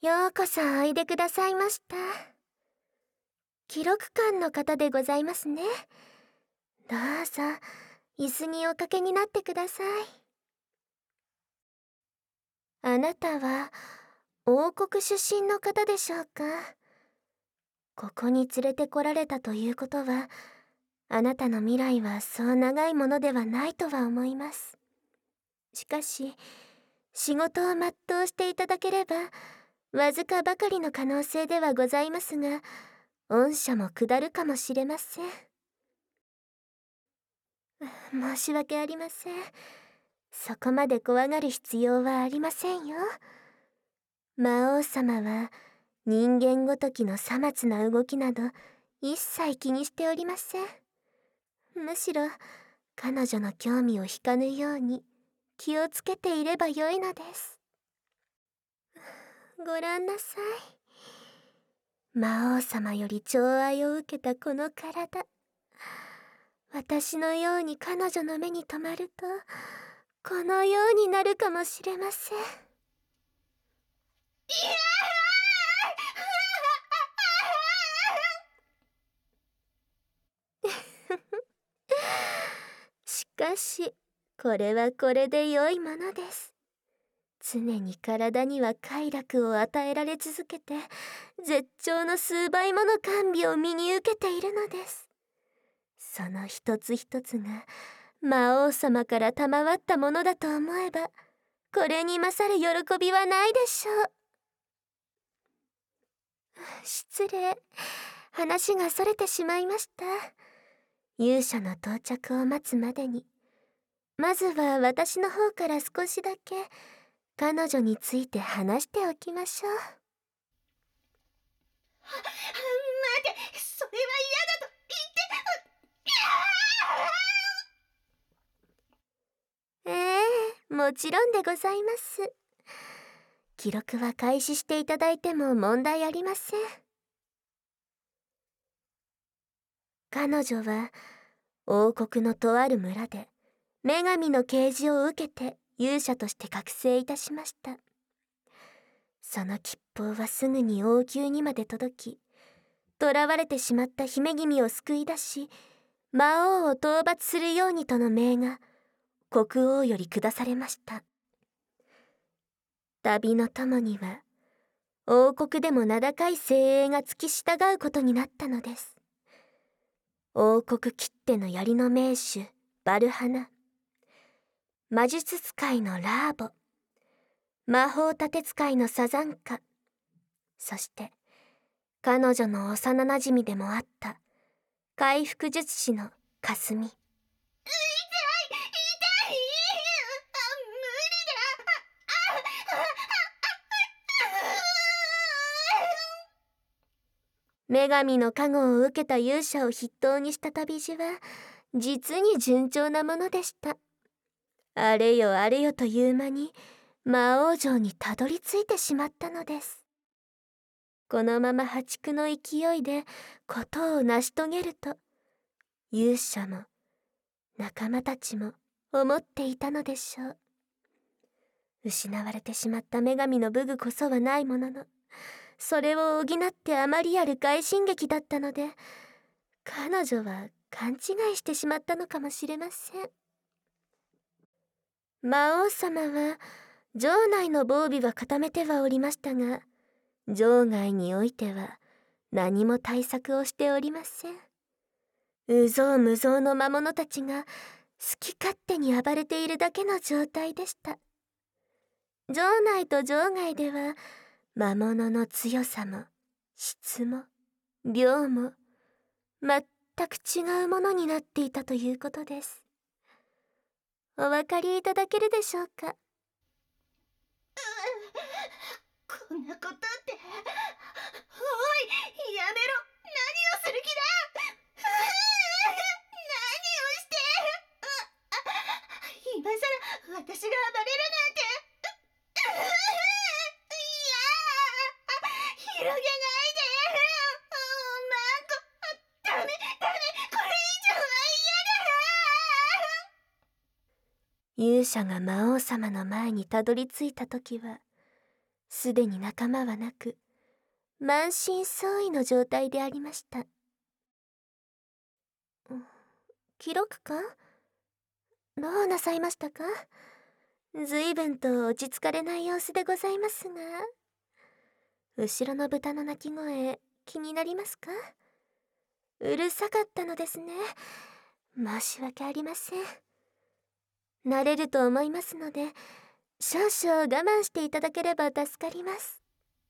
ようこそおいでくださいました。記録館の方でございますね。どうぞ、椅子におかけになってください。あなたは、王国出身の方でしょうか？ここに連れてこられたということは、あなたの未来はそう長いものではないとは思います。しかし、仕事を全うしていただければ、わずかばかりの可能性ではございますが、恩赦も下るかもしれません。申し訳ありません。そこまで怖がる必要はありませんよ。魔王様は人間ごときのさまつな動きなど一切気にしておりません。むしろ彼女の興味を引かぬように気をつけていればよいのです。ごらんなさい。魔王様より寵愛を受けたこの体、私のように彼女の目に留まるとこのようになるかもしれません。しかし、これはこれで良いものです。常に体には快楽を与えられ続けて、絶頂の数倍もの甘美を身に受けているのです。その一つ一つが魔王様から賜ったものだと思えば、これに勝る喜びはないでしょう。失礼、話がそれてしまいました。勇者の到着を待つまでに、まずは私の方から少しだけ彼女について話しておきましょう。 待て、それは嫌だと言って。もちろんでございます。記録は開始していただいても問題ありません。彼女は王国のとある村で女神の啓示を受けて勇者として覚醒いたしました。その吉報はすぐに王宮にまで届き、囚われてしまった姫君を救い出し、魔王を討伐するようにとの命が国王より下されました。旅の友には王国でも名高い精鋭が付き従うことになったのです。王国きっての槍の名手バルハナ、魔術使いのラーボ、魔法盾使いのサザンカ、そして彼女の幼なじみでもあった回復術師のかすみ。女神の加護を受けた勇者を筆頭にした旅路は実に順調なものでした。あれよあれよという間に魔王城にたどり着いてしまったのです。このまま破竹の勢いで事を成し遂げると勇者も仲間たちも思っていたのでしょう。失われてしまった女神の武具こそはないものの、それを補ってあまりある快進撃だったので、彼女は勘違いしてしまったのかもしれません。魔王様は城内の防備は固めてはおりましたが、城外においては何も対策をしておりません。有象無象の魔物たちが好き勝手に暴れているだけの状態でした。城内と城外では魔物の強さも質も量も全く違うものになっていたということです。お分かりいただけるでしょうか？ こんなことって。おい、やめろ。何をする気だ。何をして今さら私が暴れるなんて。広げないで。ダメ、これ以上は勇者が魔王様の前にたどり着いた時は、 すでに仲間はなく、満身創痍の状態でありました。記録官、どうなさいましたか？随分と落ち着かれない様子でございますが。後ろの豚の鳴き声、気になりますか？うるさかったのですね。申し訳ありません。慣れると思いますので、少々我慢していただければ助かります。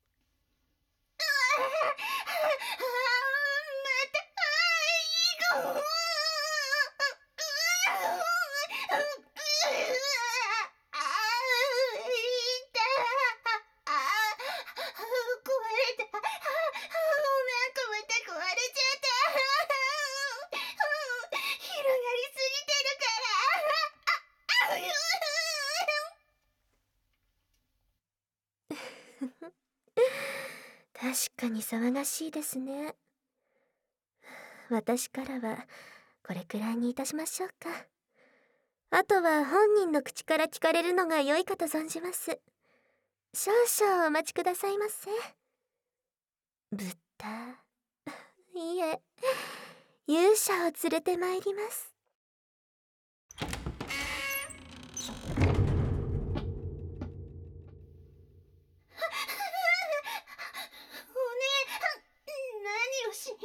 また、 確かに騒がしいですね。私からはこれくらいにいたしましょうか。あとは本人の口から聞かれるのが良いかと存じます。少々お待ちくださいませ。豚、いえ、勇者を連れてまいります。 何をしに。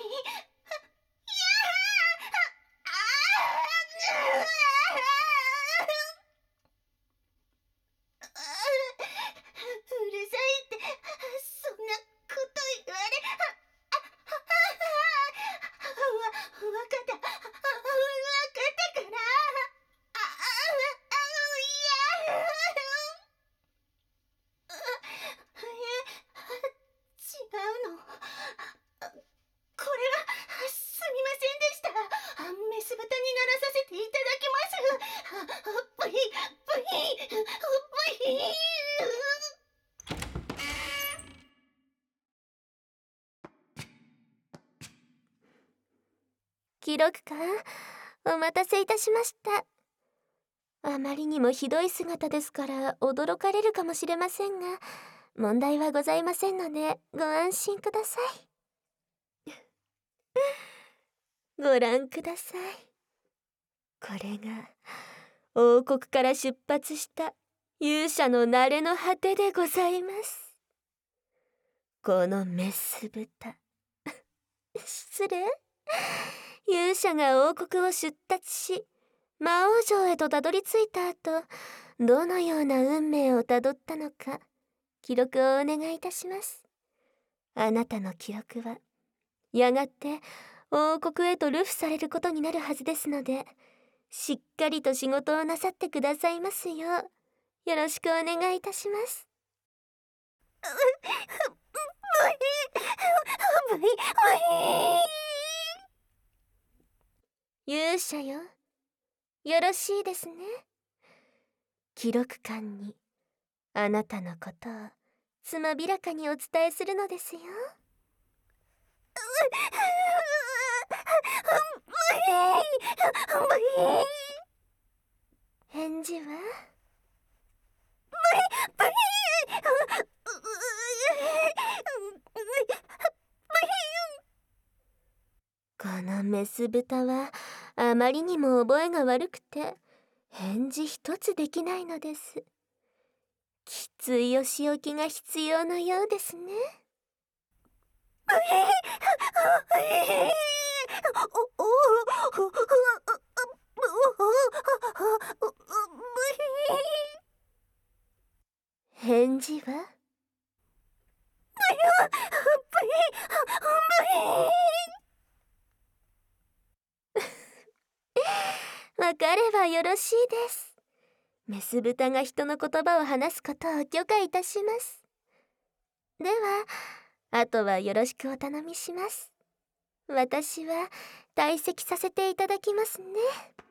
うるさいって、そんなこと言われ。わかった。わかったから。違うの。これはすみませんでした。メス豚にならさせていただきます。ブヒブヒブヒ。 記録官、お待たせいたしました。あまりにもひどい姿ですから驚かれるかもしれませんが、問題はございませんのでご安心ください。ご覧ください。これが王国から出発した勇者の慣れの果てでございます。このメス豚失礼。勇者が王国を出立し魔王城へとたどり着いた後、どのような運命をたどったのか記録をお願いいたします。あなたの記録はやがて王国へと流布されることになるはずですので、しっかりと仕事をなさってくださいますようよろしくお願いいたします。勇者よ、よろしいですね。記録官にあなたのことをつまびらかにお伝えするのですよ。返事は？このメス豚はあまりにも覚えが悪くて返事一つできないのです。きついお仕置きが必要のようですね。返事は？わかればよろしいです。メス豚が人の言葉を話すことを許可いたします。では、あとはよろしくお頼みします。私は退席させていただきますね。